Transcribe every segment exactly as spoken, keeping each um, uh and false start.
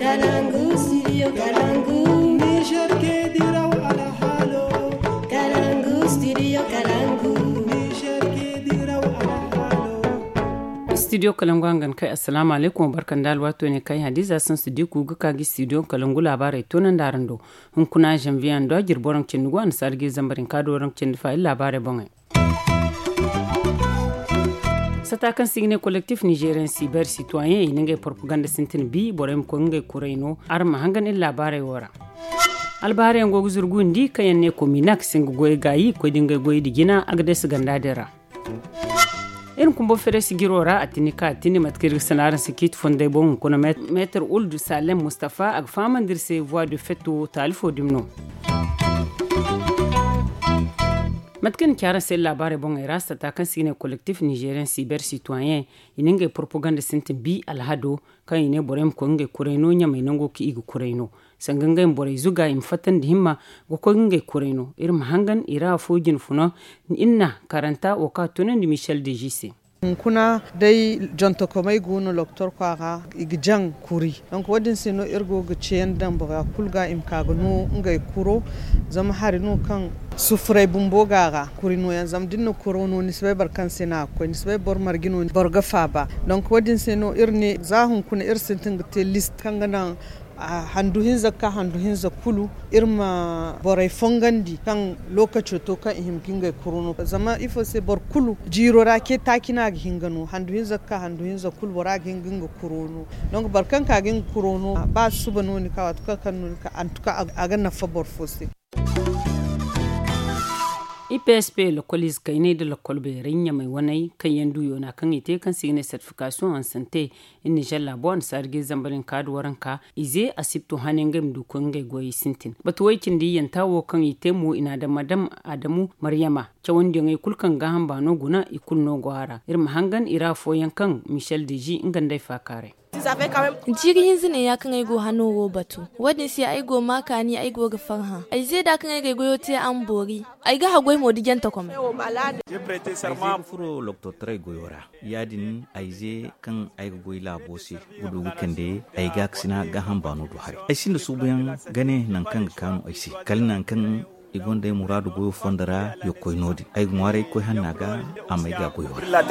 Kalangu, studio Kalangu. Niger ke diraw ala halo. Kalangu, studio Kalangu. Niger ke diraw ala halo. Studio Kalangu angan kai assalamu alaikum barkan da alwato ne kai hadiza sun su diku guka gi studio Kalangu labarai tonan darando. Hun kuna janvier do girboran cinnugo an sargi zambarin kadoran cin fa labarai bongai. Satakan signe collectif nigérien cyber citoyen ininge propaganda sintin bi borem ko nge kureno arma hangan illa bare wora albare ngo guzurgundi kayanne ko minak singu goy gayi ko dinga goy digina agdes ganda dera en kumbo fere sigirora atinika atini matkir sanaran sikit fonde bon kono meter uld salem mustafa ag famandir se voix de fetu talfo dimno matkin kyara sai labarai bon irasta ta kan sine collectif nigérien cyber citoyen ininge propaganda sintin bi alhado kan ine borem ko nge kureno nya mai nango ki igu kureno sanganga bore zuga im fatan di himma go ko nge kureno irim hangan ira fojin funo inna karanta o ka tonen di Michel de J C kuna dai jonto ko mai gunu doktor kwaga igjan kuri donc wadin sino irgo gcen dan boga kulga im kaga no ngai kuro zama hari no kan sufrai bumbo gaga kuri no yan zam dinno kuro no nisbe barkan sina ko nisbe bor margino borga faba donc wadin sino irni zahun kuna irsin tingte list kan gana handu hinza ka handu hinza kulu irma borai fongandi kan lokaci to kan ihim kinga kuruno zama ifo se bor kulu jiro ra ke takina ga hingano handu hinza ka handu hinza kulu bora ga hinga kuruno donc barkan ka gin kuruno ba subano ni ka watuka kan ka antuka aga na fa bor foste I P S P lokolis kaine de lokol be rinya mai wanai kan yandu yona kan ite kan signe certification en santé in Niger labon sarge zambarin kadu waranka ize asipto hanengem du konge goyi sintin batu waikin di yantawo kan ite mu ina da madam Adamu Maryama cawandi ngai kulkan ga hamba no guna ikul no gwara irma hangan ira fo yankan Michel Deji ingandai fakare jiri yanzu ne ya kan aigo hannu wo batu wadin sai aigo maka ni aigo ga farha ai zai da kan aigo goyo te an bori ai ga hagoi modi genta kuma ai furo lokto trai goyora yadin ai zai kan aigo goyi labosi gudu kande ai ga sina ga hamba no do hari ai sin su bayan gane nan kan kan ai si kal nan kan igon dai muradu goyo fondara yo koy nodi ay ngware koy hannaga amay ga goyo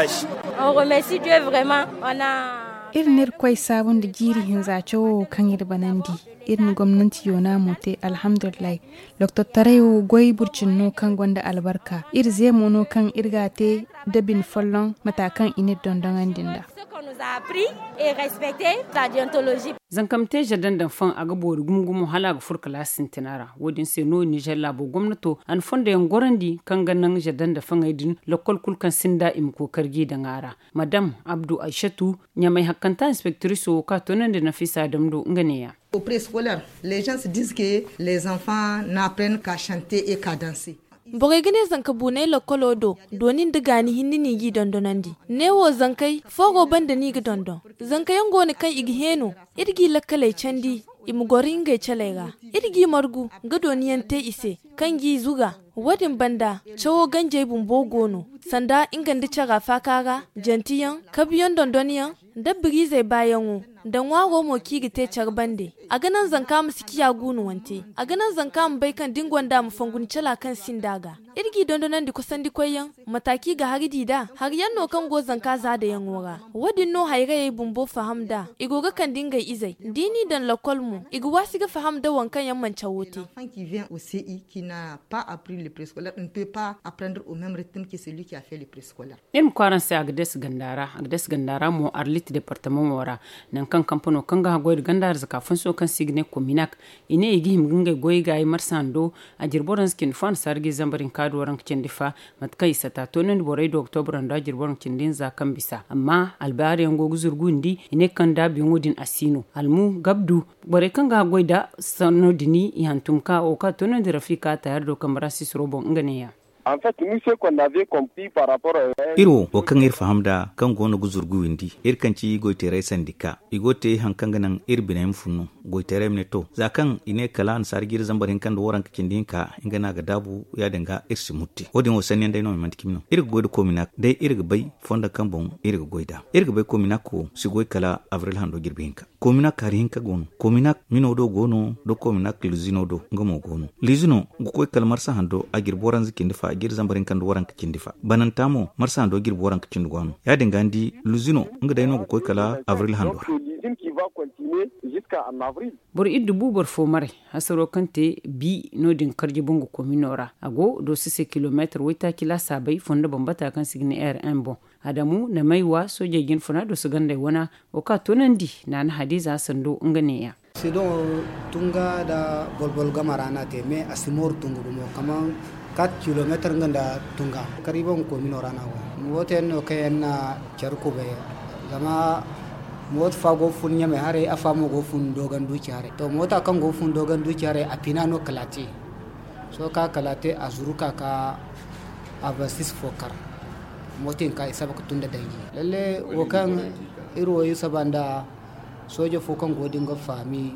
on remercie Dieu vraiment on a irnir koy sabon da jiri hin zacho kan yirbanandi irin gwamnati yona mote alhamdulillah lokto tarewo goy burcin no kan gonda albarka ir zemo no kan irgate dabin follon matakan inid dondongan dinda a appris et respecter la déontologie. Zankamte jadan dan fan aga bori gumgumu hala ga furka la sintinara wodin se no Niger labo gwamnato an fonda yan gorandi kan ganan jadan da fan aidin lokol kulkan sinda im ko kargi da ngara madam Abdou Aishatu nyamai hakanta inspectrice o ka tonan da Nafisa Damdo nganeya. Au préscolaire, les gens se disent que les enfants n'apprennent qu'à chanter et qu'à danser. Bogai gane zanka bunai lokolo do donin diga ni hinni ni gi dondonandi ne wo zankai fogo banda ni gi dondon zankai yango ne kan igi heno irgi lakkale candi imugori ngai chalega irgi margu gado niyante ise kangi zuga wadin banda chawo ganje bumbo gono sanda ingandi chaga fakaga jantiyan kabiyon dondoniyan dabbiri zai bayan dan wago mo kigi te charbande a ganan zanka mu sikiya gunu wante a ganan zanka mu bai kan dingon da mu fangun chala kan sindaga irgi dondonan di kusan di koyan mataki ga haridi da har yanno kan go zanka za da yan wora wadin no hayga yayi bumbo fahamda igoga kan dinga izai dini dan lokol mu igu wasi ga fahamda wankan yan mancha wote qui vient au C I qui n'a pas appris le préscolaire ne peut pas apprendre au même rythme que celui qui a fait le préscolaire nem kwaran sai agdes gandara agdes gandara mo arlit departement wora nan kan kamfano kan ga goyi gandar zaka fun so kan signe kominak ine igi himginga goyi ga ay marsando a jirboran skin fan sargi zambarin kadu waran kendifa matkai sata tonen borai do october anda jirboran kendin za kan bisa amma albari ngo guzurgundi ine kan da bi ngodin asino almu gabdu bore kan ga goyi da sanodini ihantumka o ka tonen rafika tayar do kamara sisrobo nganeya En fait, nous ce qu'on avait compris par rapport à iro o kan ir fahamda kan gono guzurgu windi ir kanci goitere sandika igote hankanga nan ir binaim funno goitere mneto zakan ine kala an sargir zambarin kan woran kicindinka ingana ga dabu ya danga ir simutti odin wasanni dai no mantikimno ir goido komina dai ir bai fonda kan bon ir goida ir bai komina ko sigoi kala avril hando girbinka komina karinka gono komina minodo gono do komina luzino do ngomo gono luzino gokoi kalmar sa hando agir boran zikindifa agir zambarin kan woran kicindifa banantamo marsa ando gir boran kicin gwanu ya dingandi luzino nga dai no ko kala avril hando bor iddu bubor fo mare hasaro kante bi no din karji bongo kominora ago do six kilometer wita kila sabai fonda bambata kan signi r un bon adamu na maiwa soje gin fona do suganda wana o ka tonandi na hadiza sando ngane ya sidon tunga da bolbol gamarana te me asimor tungu mo kama quatre kilomètres nganda tunga kariban ko minora na wo woten o kayna charko be zama mot fago fun nyame hare afamo go fun dogan du chare to mota kan go fun dogan du chare apina no kalate so ka kalate azuruka ka abasis fokar motin ka isaba tunda dangi lalle wo kan iro yi sabanda soje fokan go dinga fami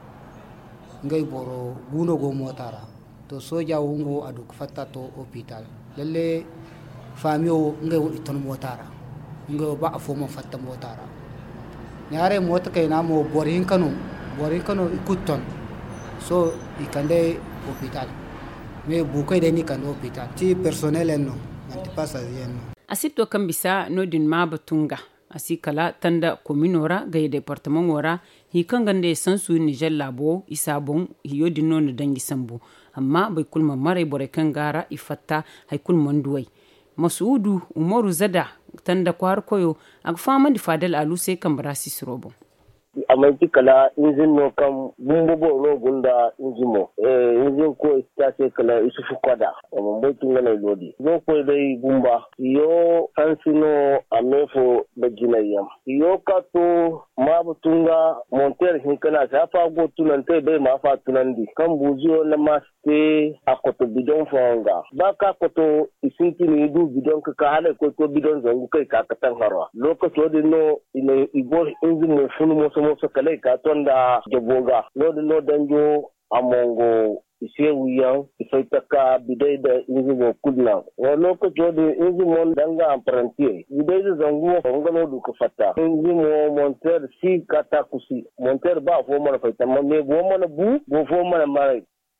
ngai boro guno go motara to soja wungo adu fatta to hospital lalle famio ngai wo iton motara ngai ba afo mo fatta motara nyare mota kay na mo borin kanu borin kanu ikuton so ikande hospital me bukai da ni kan hospital ti personnel en no anti passager no asito kan bisa no din ma batunga asikala tanda kominora ga departement wora hi kan gande sansu Niger labo isabon hiyo dinno no dangi sambu amma bai kulma mare bore kan gara ifatta hay kulman duwai masudu umaru zada tanda kwar koyo ag fama di fadal alu sai kan brasi srobo amanti kala injin no kam bumbo bo no gunda injimo eh injin ko sta se kala isufu kwada o mo tinga na lodi zo ko dai bumba yo kansino amefo da ginayam yo kato ma butunga monter hin kana ta fa go tunante bai ma fa tunandi kan buziyo na maste akoto bidon fonga ba ka koto isinti ni du bidon ka ka hale ko to bidon zongu kai ka katan harwa lokaci de no ine ibo injin mo funu mo so kale ka tonda joboga no no danjo amongo ise wiyan ifaitaka bidai da injimo kudna wano ko jode injimo danga apprenti bidai da zangu ngano du ko fatta injimo monter si kata kusi monter ba fo mana faita me bo mana bu bo fo mana mare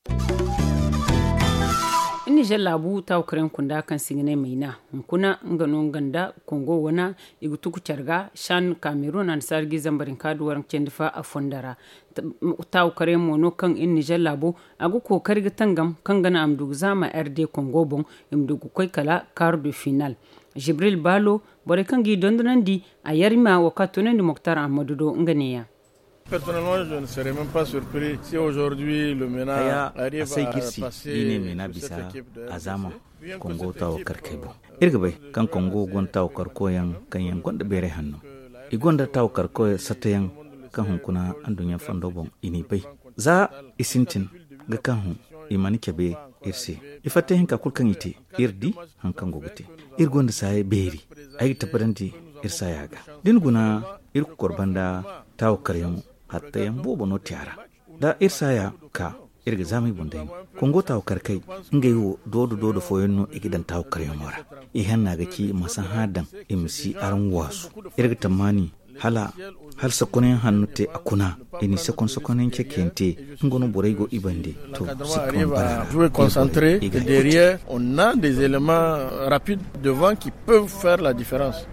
inni jalla bu taw kren kunda kan signe maina kuna ngano nganda kongo wana igutuku charga shan cameroon an sargi zambarin kaduwar cendifa a fondara taw kare mono kan inni jalla bu agu ko karga tangam kan gana amdu zama rd kongo bon imdu koy kala quart de final jibril balo bore kan gi dondonandi a yarima wakatonen moktar amadou do nganeya. Personnellement, je ne serais même pas surpris si aujourd'hui le MENA arrive à passer mena bisa azama Congo tawo karkebo irga bai kan Congo gon tawo karkoyan kan yan gonda bere hanno i gonda tawo karkoy satayan kan hunkuna andunya fando bon ini bai za isintin ga kan hun imani kebe irse ifate hinka kulkan ite irdi hankan gogote ir gonda sai beri ay tabaranti irsa yaga din guna ir korbanda tawo karyan hatta yan bobo no tiara da irsaya ka irga zami bundain kongo taw karkai inga yo dodo dodo foyenno igidan taw karyomora i hanna ga ki masan hadan imsi aran wasu irga tamani hala hal sakonen hannute akuna ini sakon sakonen kekente ngono borego ibande to sikon bara jouer concentré et derrière on a des éléments rapides devant qui peuvent faire la différence.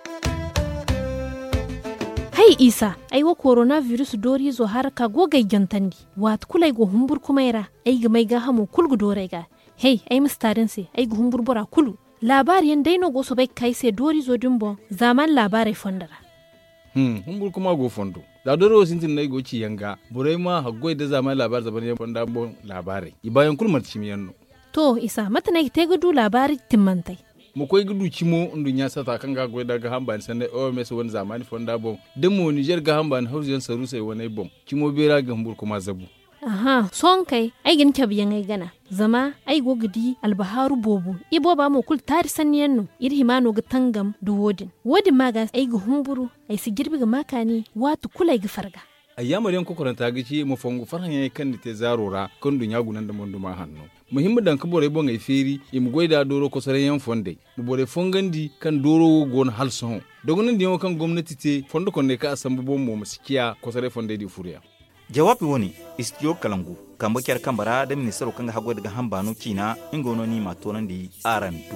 Hai Isa, ai wa coronavirus dori zo har ka gogai jantandi. Wat kulai go humbur kumaira, ai ga mai ga hamu kulgu dore ga. Hey, ai mustarin se, ai go humbur bora kulu. Labari yan daino go so bai kai se dori zo dumbo, zaman labarai fondara. Hmm, humbur kuma go fondo. Da doro sintin nai go ci yanga, burai ma haggoi da zaman labar zaban yan fonda bon labarai. Ibayan kulmar cimiyanno. To Isa, mata nai te gudu labari timmantai. Mu koy gudu cimo ndu nya sata kan ga goida ga hamban sande o mes won zamani fonda bom demo Niger ga hamban hausiyan saru sai wonai bom cimo bera ga hambur kuma zabu aha son kai ai gin ke biyan ai gana zama ai go gidi albaharu bobu ibo ba mo kul tari sanniyan no ir himano ga tangam du wodin wodin maga ai ga humburu ai si girbi ga makani watu kulai ga farga ayyama den ko koranta gici mo fongu farhan yayi kan te zarora kan dunya gunan da monduma hanno muhimmi dan kabore bon ai feri im goida doro ko sare yan fonde mu bore fongandi kan doro gon halson dogonan diyo kan gwamnati te fondo kon ne ka asambu bon mo masikiya ko sare fonde di furiya jawabi woni istiyo kalangu kamba kyar kambara da ministero kan hago daga hambano kina ingono ni matonan di arandu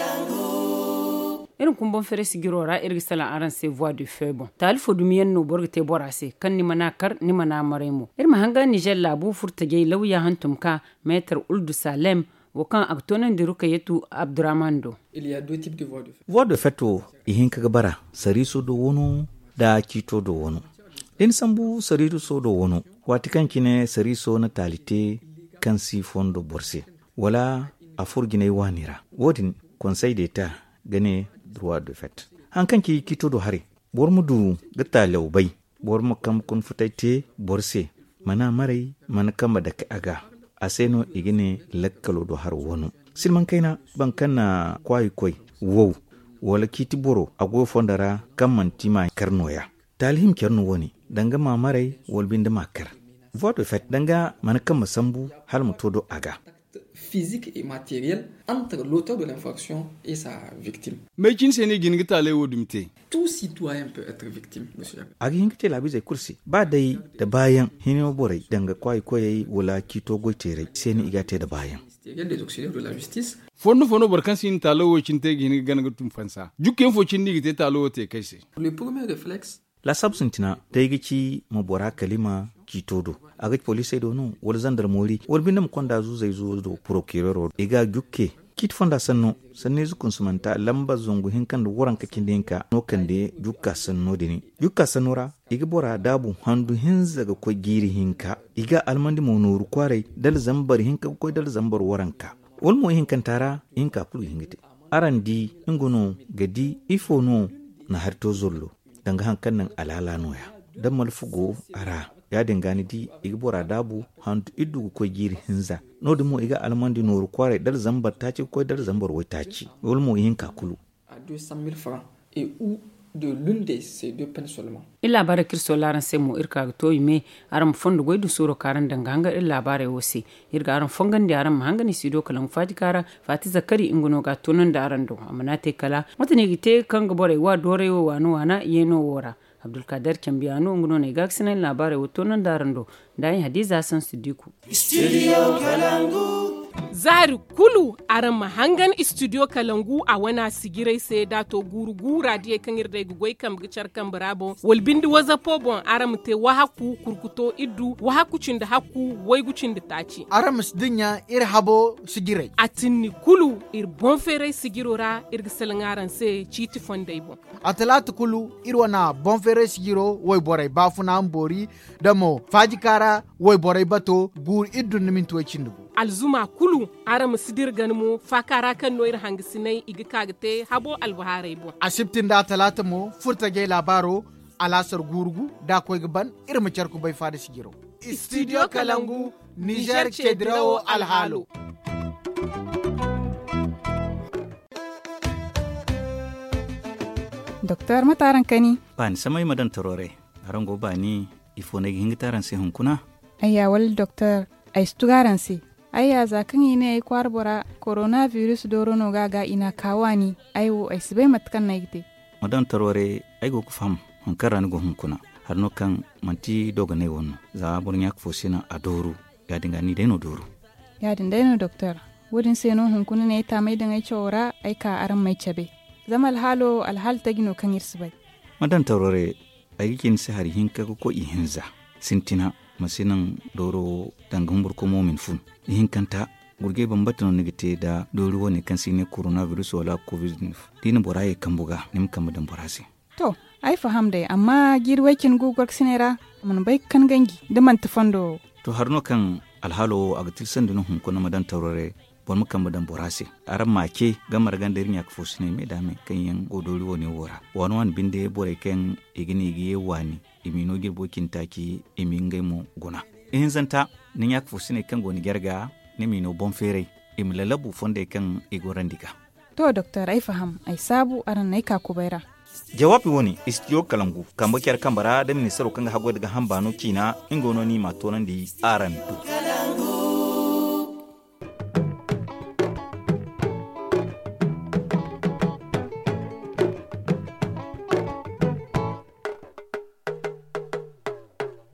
irin kumbon fere sigirora irgi sala aran se voix du feu bon tal fo dumiyen no borgte borase kan ni mana kar ni mana maremo irma hanga Niger labu furta gay lawya hantum ka maître Uldu Salem wakan aktonan diruka yetu Abdurrahmando. Il y a deux types de voix de feu. Voix de feu to ihin kaga bara sariso do wono da kito do wono den sambu sariru so do wono wati kankine sariso na talite kan si fondo borse wala afurgine wanira wodin conseil d'état gane droit de fait hankan ki kito do hari bor mudu gata lawbai bor mu kam kun futaite borse mana marai mana kamba da aga aseno igine lakkalo do har wono silman kaina bankan na kwai koi wow wala kiti boro ago fondara kamman tima karnoya talhim kerno woni danga mamarai wolbinde makar voie de fait danga mana kamba sambu hal mutodo aga physique et matériel entre l'auteur de l'infraction et sa victime. Mais qui ne gine gitale wodumte. Tout citoyen peut être victime, monsieur. Agi hingite la bize kursi ba dai da bayan hino borai danga kwai koyi wala kito goitere seni igate da bayan. Il y a des auxiliaires de la justice. Fondo fondo barkan sin talo wo cinte gine ganaga tum fansa. Jukken fo cindi gite talo te kaise. Le premier réflexe la substantina taigici mabora kalima kitodo agaj police do no wal gendarmerie wal bindam konda zu zai zo do procureur iga jukke kit fonda sanno sanne zu konsumanta lamba zongu hinkan do woran kakin dinka no kande jukka sanno dini jukka sanora iga bora dabu handu hinza ga ko giri hinka iga almandi monuru kware dal zambar hinka ko dal zambar waranka wal mo hinkan tara hinka pulu hingite arandi ingono gadi ifo no na harto zollo danga hankan nan alala noya dan malfugo ara ya dingani di igbora dabu hantu idu ko giri hinza no dimo iga almandi noru kware dal zambar taci ko dal zambar wai taci wol mo yin kakulu à deux cent mille francs et ou de l'une de ces deux peines seulement. illa bara kirso laran sai mo irka to yime aram fondo goidu suro karan danga hanga illa bara wosi irga aram fongan di aram hangani sido kalan faji kara fati zakari ingono ga tonon da arando amana te kala mutane gite kanga bore wa dore wo wano wana yeno wora Abdul Kader Chambiano ngono ne gaksina labare wotonon da arando dai hadiza san sidiku studio Kalangu zari kulu aran mahangan studio Kalangu a wana sigirai sai dato guru gura die kan irda gugoi kam gicar kan brabo wal bindi waza pobon aram te wahaku kurkuto iddu wahaku cinda haku wai gucin da taci aram sdinya ir habo sigirai atinni kulu ir bon fere sigirora ir gisalangaran sai chiti fondai bon atalatu kulu ir wana bon fere sigiro wai borai bafuna ambori damo fajikara wai borai bato gur iddu nimin tuwa cindu alzuma kulu aram sidir ganmo fakara kan noir hangisinai igi kagte habo albuharai bo asibtin da talata mo furta ge labaro alasar gurgu da koy gaban irma charku bai fada sigiro studio Kalangu Niger Chedrao alhalo Docteur mataran kani ban samai madan tarore arango bani ifone hingitaran se hunkuna ayya wal docteur ay stugaran se ayya zakan yi ne kwarbora coronavirus dorono gaga ina kawani aiwo ai sibai matkan na yite madan tarore ai go kufam hankara ni go hunkuna harno kan manti doga ne wonno za burnya ko sina adoru ya dinga ni deno doru ya dinga deno doctor wudin seno hunkuna ne ta mai dinga chora ai ka aran mai chabe zamal halo alhal tagino kan yirsibai madan tarore ai kin se hari hinka ko ihinza sintina masinan doro dangumbur ko momin fun hinkanta gurge bambata no negete da doro woni kan sine coronavirus wala covid dinin boraye kambuga nim kamadan borase to ai faham dai amma girwakin gugwar sinera mun bai kan gangi da man tafando to harno kan alhalo agatil sandino hun ko madan tawrore bon kamadan borase aram make gamar gandarin yak fosine me dame kan yan godori woni wora won wan binde bore ken igini giye wani imino girbokin taki imingai mo guna in zanta nin yak fusine kan goni gerga ne mino bon fere im lalabu fonde kan igorandiga to doctor ai faham ai sabu aran nai ka kubaira jawabi woni istiyo kalangu kamba kyar kambara da ministero kan hago daga hambano kina ingono ni matonan di aran du